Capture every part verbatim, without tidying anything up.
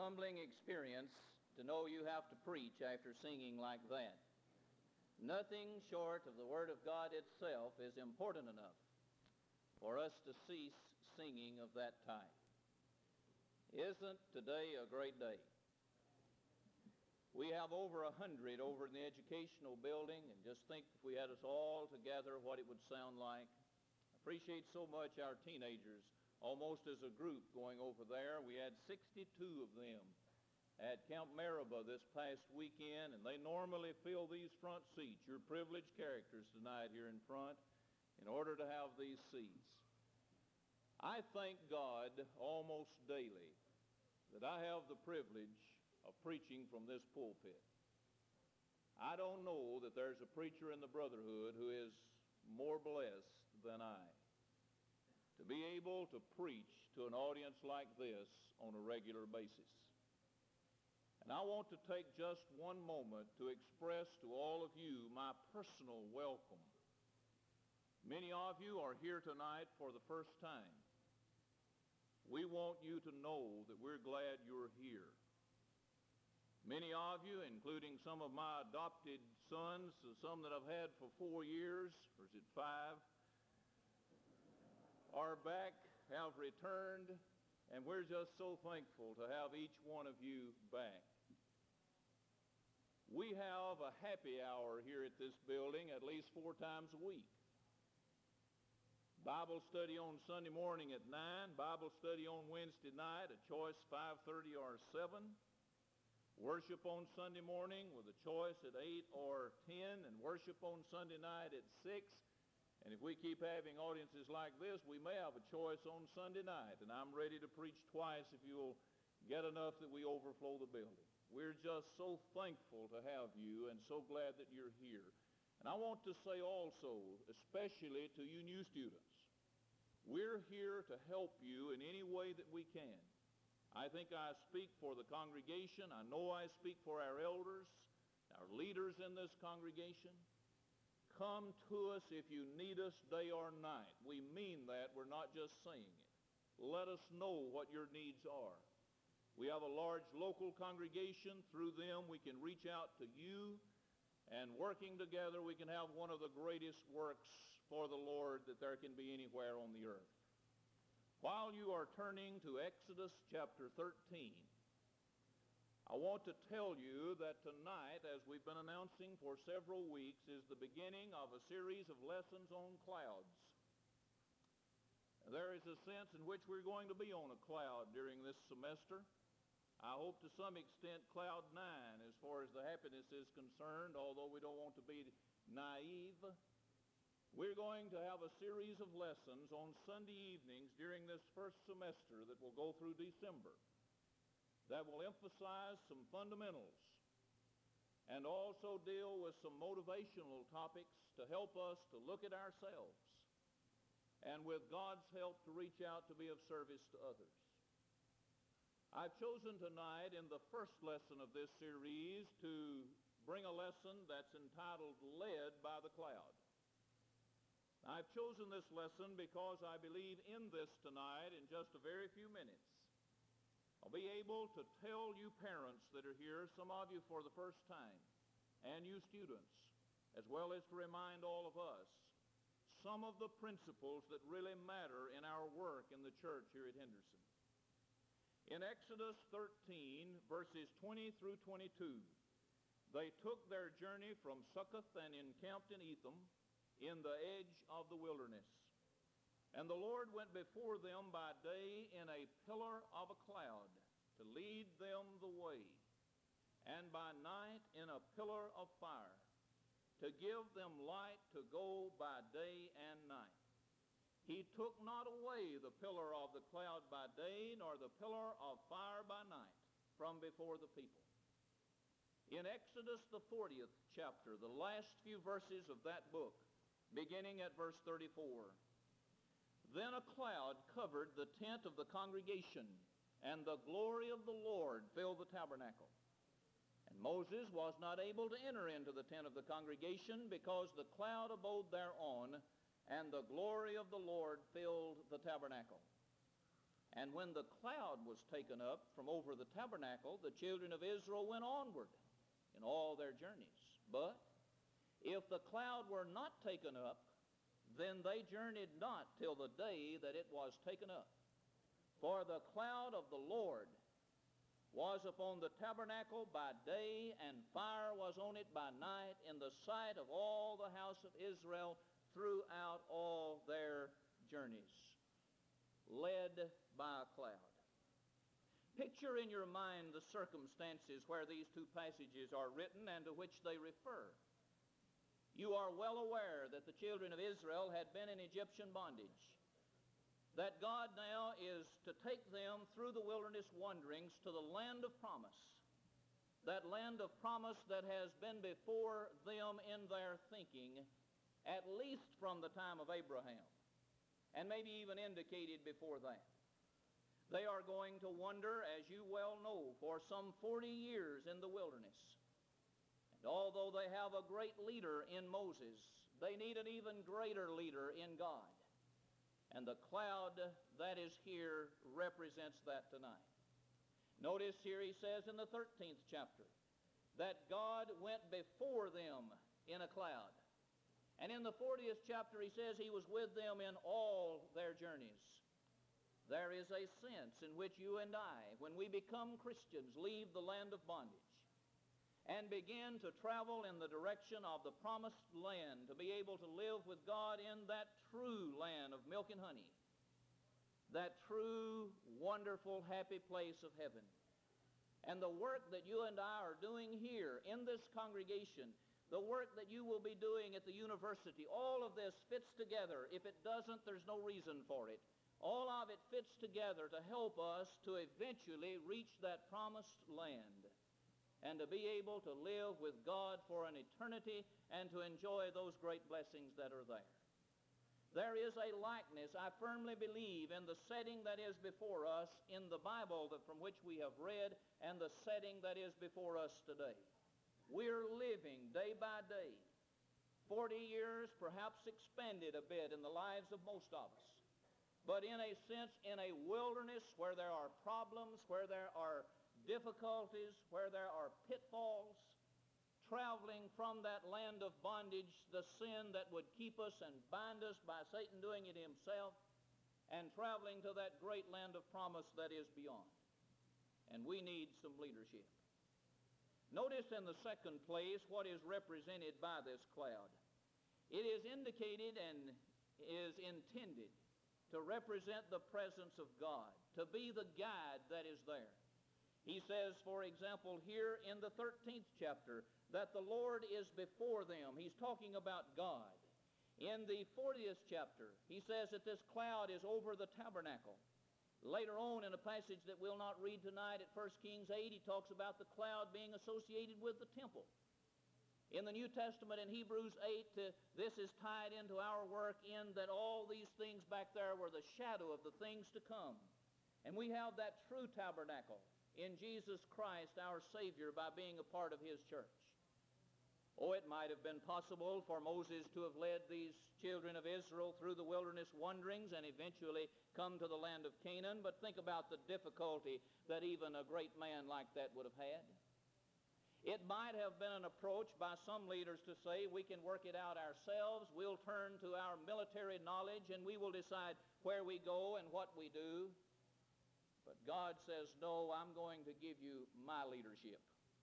humbling experience to know you have to preach after singing like that. Nothing short of the Word of God itself is important enough for us to cease singing of that type. Isn't today a great day? We have over a hundred over in the educational building, and just think if we had us all together what it would sound like. I appreciate so much our teenagers, almost as a group going over there. We had sixty-two of them at Camp Maraba this past weekend, and they normally fill these front seats. You're privileged characters tonight here in front in order to have these seats. I thank God almost daily that I have the privilege of preaching from this pulpit. I don't know that there's a preacher in the brotherhood who is more blessed than I to be able to preach to an audience like this on a regular basis. And I want to take just one moment to express to all of you my personal welcome. Many of you are here tonight for the first time. We want you to know that we're glad you're here. Many of you, including some of my adopted sons, some that I've had for four years, or is it five, are back, have returned, and we're just so thankful to have each one of you back. We have a happy hour here at this building at least four times a week. Bible study on Sunday morning at nine, Bible study on Wednesday night, a choice five thirty or seven. Worship on Sunday morning with a choice at eight or ten, and worship on Sunday night at six. And if we keep having audiences like this, we may have a choice on Sunday night, and I'm ready to preach twice if you'll get enough that we overflow the building. We're just so thankful to have you and so glad that you're here. And I want to say also, especially to you new students, we're here to help you in any way that we can. I think I speak for the congregation. I know I speak for our elders, our leaders in this congregation. Come to us if you need us day or night. We mean that. We're not just saying it. Let us know what your needs are. We have a large local congregation. Through them we can reach out to you, and working together we can have one of the greatest works for the Lord that there can be anywhere on the earth. While you are turning to Exodus chapter thirteen, I want to tell you that tonight, as we've been announcing for several weeks, is the beginning of a series of lessons on clouds. There is a sense in which we're going to be on a cloud during this semester. I hope to some extent cloud nine as far as the happiness is concerned, although we don't want to be naive. We're going to have a series of lessons on Sunday evenings during this first semester that will go through December, that will emphasize some fundamentals and also deal with some motivational topics to help us to look at ourselves and with God's help to reach out to be of service to others. I've chosen tonight in the first lesson of this series to bring a lesson that's entitled Led by the Cloud. I've chosen this lesson because I believe in this tonight in just a very few minutes I'll be able to tell you parents that are here, some of you for the first time, and you students, as well as to remind all of us some of the principles that really matter in our work in the church here at Henderson. In Exodus thirteen, verses twenty through twenty-two, they took their journey from Succoth and encamped in Etham in the edge of the wilderness. And the Lord went before them by day in a pillar of a cloud to lead them the way, and by night in a pillar of fire to give them light to go by day and night. He took not away the pillar of the cloud by day, nor the pillar of fire by night from before the people. In Exodus the fortieth chapter, the last few verses of that book, beginning at verse thirty-four, then a cloud covered the tent of the congregation, and the glory of the Lord filled the tabernacle. And Moses was not able to enter into the tent of the congregation, because the cloud abode thereon, and the glory of the Lord filled the tabernacle. And when the cloud was taken up from over the tabernacle, the children of Israel went onward in all their journeys. But if the cloud were not taken up, then they journeyed not till the day that it was taken up. For the cloud of the Lord was upon the tabernacle by day, and fire was on it by night, in the sight of all the house of Israel throughout all their journeys, led by a cloud. Picture in your mind the circumstances where these two passages are written and to which they refer. You are well aware that the children of Israel had been in Egyptian bondage, that God now is to take them through the wilderness wanderings to the land of promise, that land of promise that has been before them in their thinking, at least from the time of Abraham, and maybe even indicated before that. They are going to wander, as you well know, for some forty years in the wilderness. And although they have a great leader in Moses, they need an even greater leader in God. And the cloud that is here represents that tonight. Notice here he says in the thirteenth chapter that God went before them in a cloud. And in the fortieth chapter he says he was with them in all their journeys. There is a sense in which you and I, when we become Christians, leave the land of bondage and begin to travel in the direction of the promised land, to be able to live with God in that true land of milk and honey, that true, wonderful, happy place of heaven. And the work that you and I are doing here in this congregation, the work that you will be doing at the university, all of this fits together. If it doesn't, there's no reason for it. All of it fits together to help us to eventually reach that promised land and to be able to live with God for an eternity and to enjoy those great blessings that are there. There is a likeness, I firmly believe, in the setting that is before us in the Bible that from which we have read and the setting that is before us today. We're living day by day, forty years perhaps expanded a bit in the lives of most of us, but in a sense in a wilderness where there are problems, where there are difficulties, where there are pitfalls, traveling from that land of bondage, the sin that would keep us and bind us by Satan doing it himself, and traveling to that great land of promise that is beyond. And we need some leadership. Notice in the second place what is represented by this cloud. It is indicated and is intended to represent the presence of God, to be the guide that is there. He says, for example, here in the thirteenth chapter, that the Lord is before them. He's talking about God. In the fortieth chapter, he says that this cloud is over the tabernacle. Later on in a passage that we'll not read tonight at First Kings eight, he talks about the cloud being associated with the temple. In the New Testament in Hebrews eight, uh, this is tied into our work in that all these things back there were the shadow of the things to come. And we have that true tabernacle in Jesus Christ, our Savior, by being a part of his church. Oh, it might have been possible for Moses to have led these children of Israel through the wilderness wanderings and eventually come to the land of Canaan, but think about the difficulty that even a great man like that would have had. It might have been an approach by some leaders to say we can work it out ourselves, we'll turn to our military knowledge and we will decide where we go and what we do. But God says, no, I'm going to give you my leadership.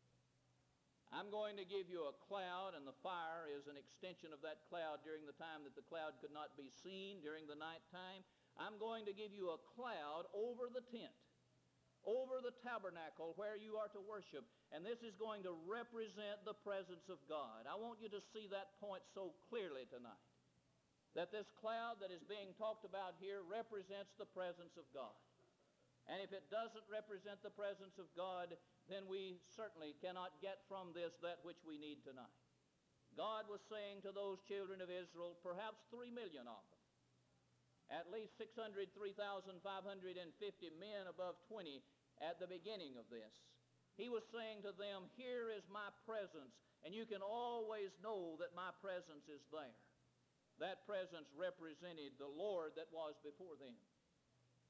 I'm going to give you a cloud, and the fire is an extension of that cloud during the time that the cloud could not be seen during the night time. I'm going to give you a cloud over the tent, over the tabernacle where you are to worship. And this is going to represent the presence of God. I want you to see that point so clearly tonight, that this cloud that is being talked about here represents the presence of God. And if it doesn't represent the presence of God, then we certainly cannot get from this that which we need tonight. God was saying to those children of Israel, perhaps three million of them, at least six hundred three thousand five hundred fifty men above twenty at the beginning of this. He was saying to them, here is my presence, and you can always know that my presence is there. That presence represented the Lord that was before them.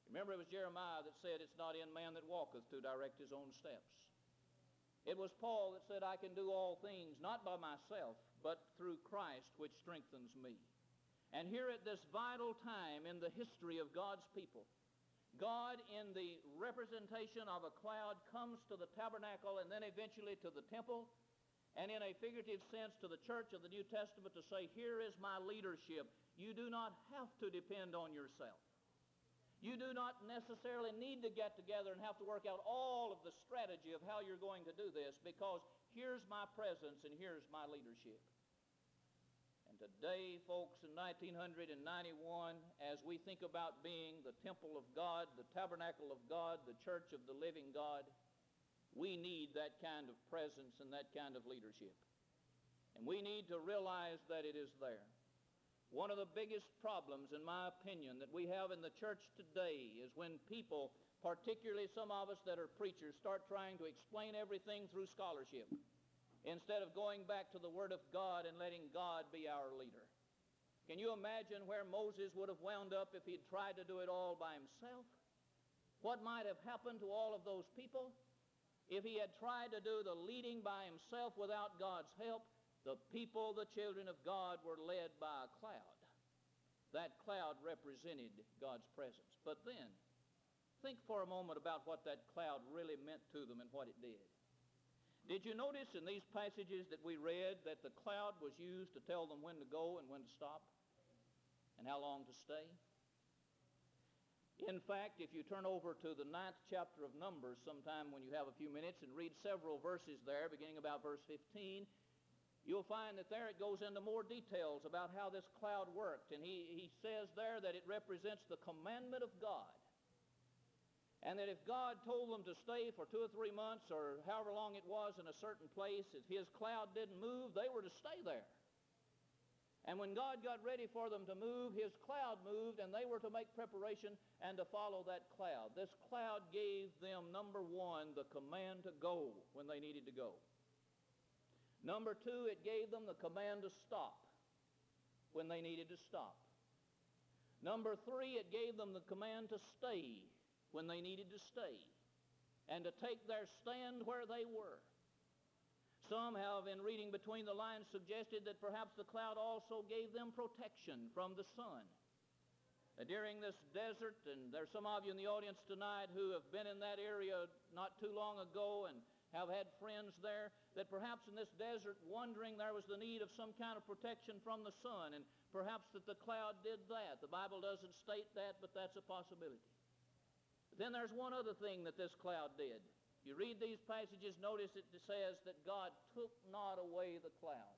Remember, it was Jeremiah that said, "It's not in man that walketh to direct his own steps." It was Paul that said, "I can do all things, not by myself, but through Christ which strengthens me." And here at this vital time in the history of God's people, God, in the representation of a cloud, comes to the tabernacle and then eventually to the temple, and in a figurative sense to the church of the New Testament, to say, "Here is my leadership. You do not have to depend on yourself. You do not necessarily need to get together and have to work out all of the strategy of how you're going to do this, because here's my presence and here's my leadership." And today, folks, in nineteen ninety-one, as we think about being the temple of God, the tabernacle of God, the church of the living God, we need that kind of presence and that kind of leadership. And we need to realize that it is there. One of the biggest problems, in my opinion, that we have in the church today is when people, particularly some of us that are preachers, start trying to explain everything through scholarship instead of going back to the Word of God and letting God be our leader. Can you imagine where Moses would have wound up if he'd tried to do it all by himself? What might have happened to all of those people if he had tried to do the leading by himself without God's help? The people, the children of God, were led by a cloud. That cloud represented God's presence. But then, think for a moment about what that cloud really meant to them and what it did. Did you notice in these passages that we read that the cloud was used to tell them when to go and when to stop and how long to stay? In fact, if you turn over to the ninth chapter of Numbers sometime when you have a few minutes and read several verses there, beginning about verse fifteen, you'll find that there it goes into more details about how this cloud worked. And he, he says there that it represents the commandment of God. And that if God told them to stay for two or three months or however long it was in a certain place, if his cloud didn't move, they were to stay there. And when God got ready for them to move, his cloud moved, and they were to make preparation and to follow that cloud. This cloud gave them, number one, the command to go when they needed to go. Number two, it gave them the command to stop when they needed to stop. Number three, it gave them the command to stay when they needed to stay and to take their stand where they were. Some have, in reading between the lines, suggested that perhaps the cloud also gave them protection from the sun. Uh, during this desert, and there's some of you in the audience tonight who have been in that area not too long ago and have had friends there, that perhaps in this desert wandering there was the need of some kind of protection from the sun, and perhaps that the cloud did that. The Bible doesn't state that, but that's a possibility. But then there's one other thing that this cloud did. If you read these passages, notice it says that God took not away the cloud.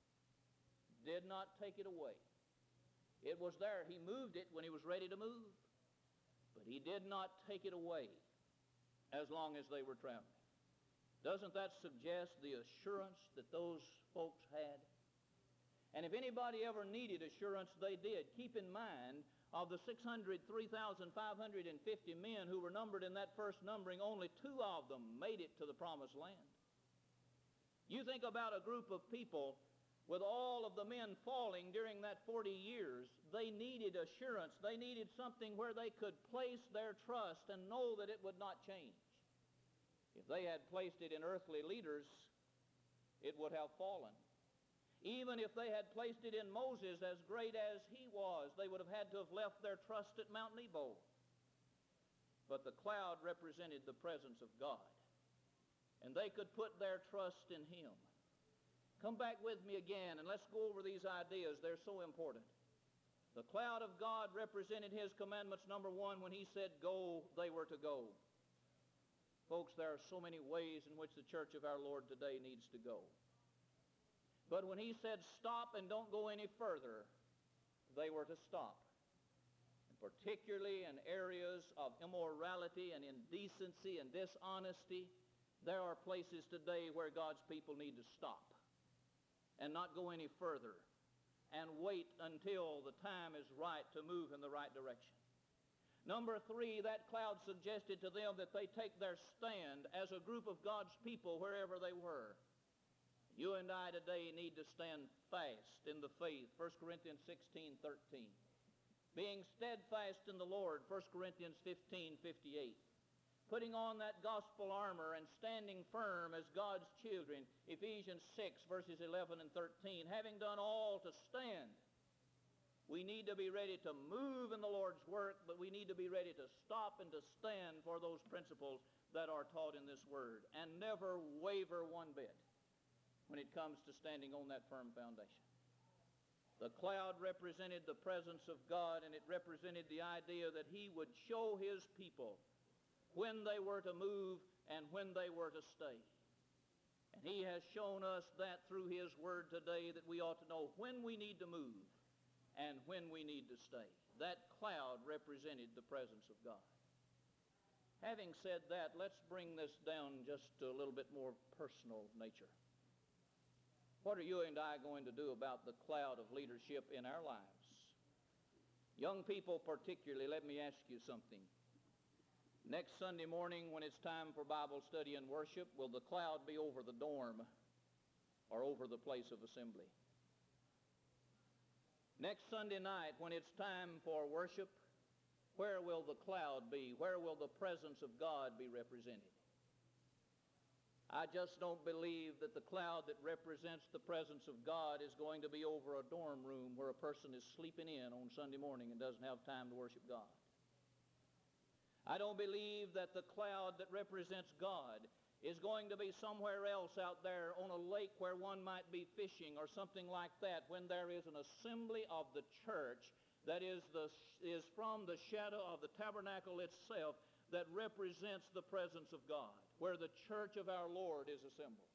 Did not take it away. It was there. He moved it when he was ready to move. But he did not take it away as long as they were traveling. Doesn't that suggest the assurance that those folks had? And if anybody ever needed assurance, they did. Keep in mind, of the six hundred three thousand five hundred fifty men who were numbered in that first numbering, only two of them made it to the promised land. You think about a group of people with all of the men falling during that forty years. They needed assurance. They needed something where they could place their trust and know that it would not change. If they had placed it in earthly leaders, it would have fallen. Even if they had placed it in Moses, as great as he was, they would have had to have left their trust at Mount Nebo. But the cloud represented the presence of God, and they could put their trust in him. Come back with me again, and let's go over these ideas. They're so important. The cloud of God represented his commandments. Number one, when he said go, they were to go. Folks, there are so many ways in which the church of our Lord today needs to go. But when he said stop and don't go any further, they were to stop. And particularly in areas of immorality and indecency and dishonesty, there are places today where God's people need to stop and not go any further and wait until the time is right to move in the right direction. Number three, that cloud suggested to them that they take their stand as a group of God's people wherever they were. You and I today need to stand fast in the faith. First Corinthians sixteen thirteen. being steadfast in the Lord, First Corinthians fifteen fifty-eight. Putting on that gospel armor and standing firm as God's children, Ephesians six, verses eleven and thirteen. Having done all to stand, we need to be ready to move in the Lord's work, but we need to be ready to stop and to stand for those principles that are taught in this Word, and never waver one bit when it comes to standing on that firm foundation. The cloud represented the presence of God, and it represented the idea that He would show His people when they were to move and when they were to stay. And He has shown us that through His Word today, that we ought to know when we need to move and when we need to stay. That cloud represented the presence of God. Having said that, let's bring this down just to a little bit more personal nature. What are you and I going to do about the cloud of leadership in our lives? Young people particularly, let me ask you something. Next Sunday morning when it's time for Bible study and worship, will the cloud be over the dorm or over the place of assembly? Next Sunday night when it's time for worship, where will the cloud be? Where will the presence of God be represented? I just don't believe that the cloud that represents the presence of God is going to be over a dorm room where a person is sleeping in on Sunday morning and doesn't have time to worship God. I don't believe that the cloud that represents God is going to be somewhere else out there on a lake where one might be fishing or something like that, when there is an assembly of the church that is, the, is from the shadow of the tabernacle itself, that represents the presence of God, where the church of our Lord is assembled.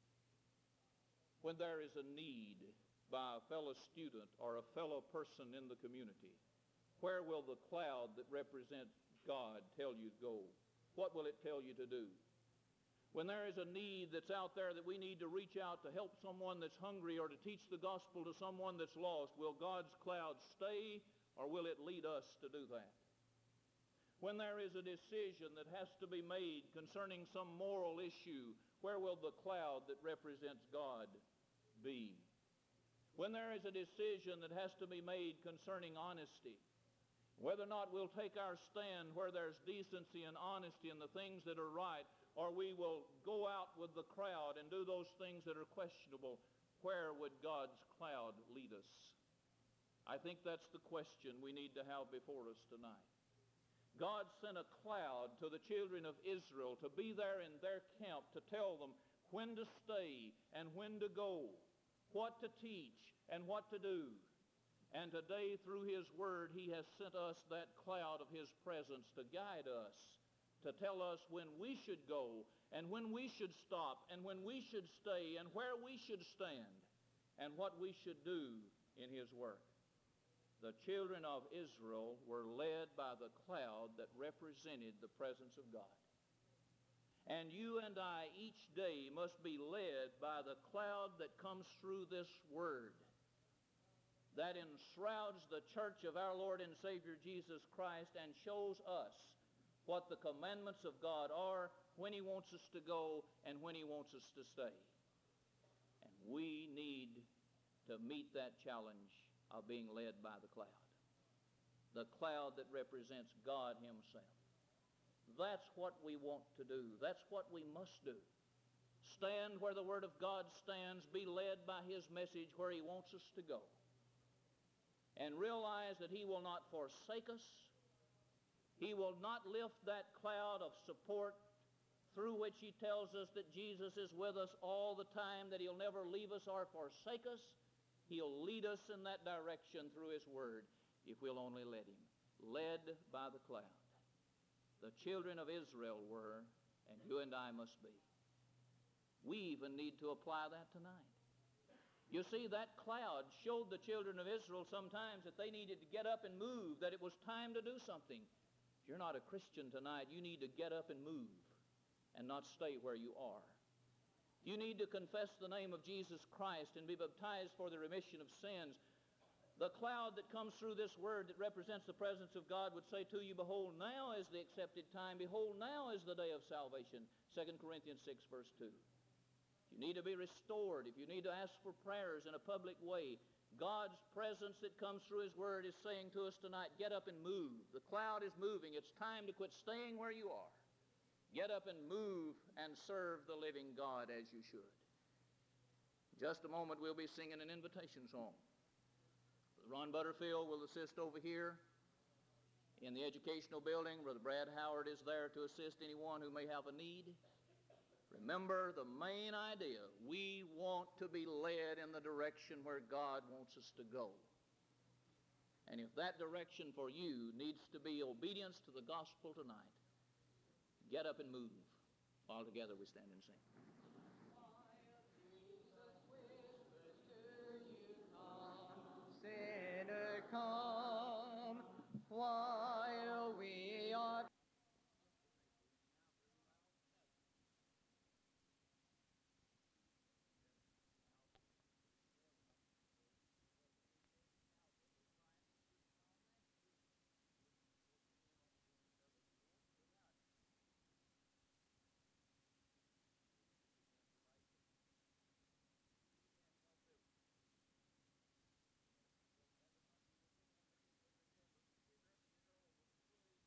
When there is a need by a fellow student or a fellow person in the community, where will the cloud that represents God tell you to go? What will it tell you to do? When there is a need that's out there that we need to reach out to help someone that's hungry or to teach the gospel to someone that's lost, will God's cloud stay or will it lead us to do that? When there is a decision that has to be made concerning some moral issue, where will the cloud that represents God be? When there is a decision that has to be made concerning honesty, whether or not we'll take our stand where there's decency and honesty and the things that are right, or we will go out with the crowd and do those things that are questionable, where would God's cloud lead us? I think that's the question we need to have before us tonight. God sent a cloud to the children of Israel to be there in their camp to tell them when to stay and when to go, what to teach and what to do. And today, through His Word, He has sent us that cloud of His presence to guide us, to tell us when we should go and when we should stop and when we should stay and where we should stand and what we should do in His work. The children of Israel were led by the cloud that represented the presence of God. And you and I each day must be led by the cloud that comes through this Word that enshrouds the church of our Lord and Savior Jesus Christ and shows us what the commandments of God are, when He wants us to go and when He wants us to stay. And we need to meet that challenge of being led by the cloud. The cloud that represents God Himself. That's what we want to do. That's what we must do. Stand where the Word of God stands, be led by His message where He wants us to go. And realize that He will not forsake us. He will not lift that cloud of support through which He tells us that Jesus is with us all the time, that He'll never leave us or forsake us. He'll lead us in that direction through His Word if we'll only let Him. Led by the cloud. The children of Israel were, and you and I must be. We even need to apply that tonight. You see, that cloud showed the children of Israel sometimes that they needed to get up and move, that it was time to do something. If you're not a Christian tonight, you need to get up and move and not stay where you are. You need to confess the name of Jesus Christ and be baptized for the remission of sins. The cloud that comes through this Word that represents the presence of God would say to you, behold, now is the accepted time. Behold, now is the day of salvation. Second Corinthians six, verse two. If you need to be restored, if you need to ask for prayers in a public way, God's presence that comes through His Word is saying to us tonight, get up and move. The cloud is moving. It's time to quit staying where you are. Get up and move and serve the living God as you should. In just a moment, we'll be singing an invitation song. Ron Butterfield will assist over here in the educational building. Brother Brad Howard is there to assist anyone who may have a need. Remember the main idea. We want to be led in the direction where God wants us to go. And if that direction for you needs to be obedience to the gospel tonight, get up and move. All together we stand and sing. Sinner, come.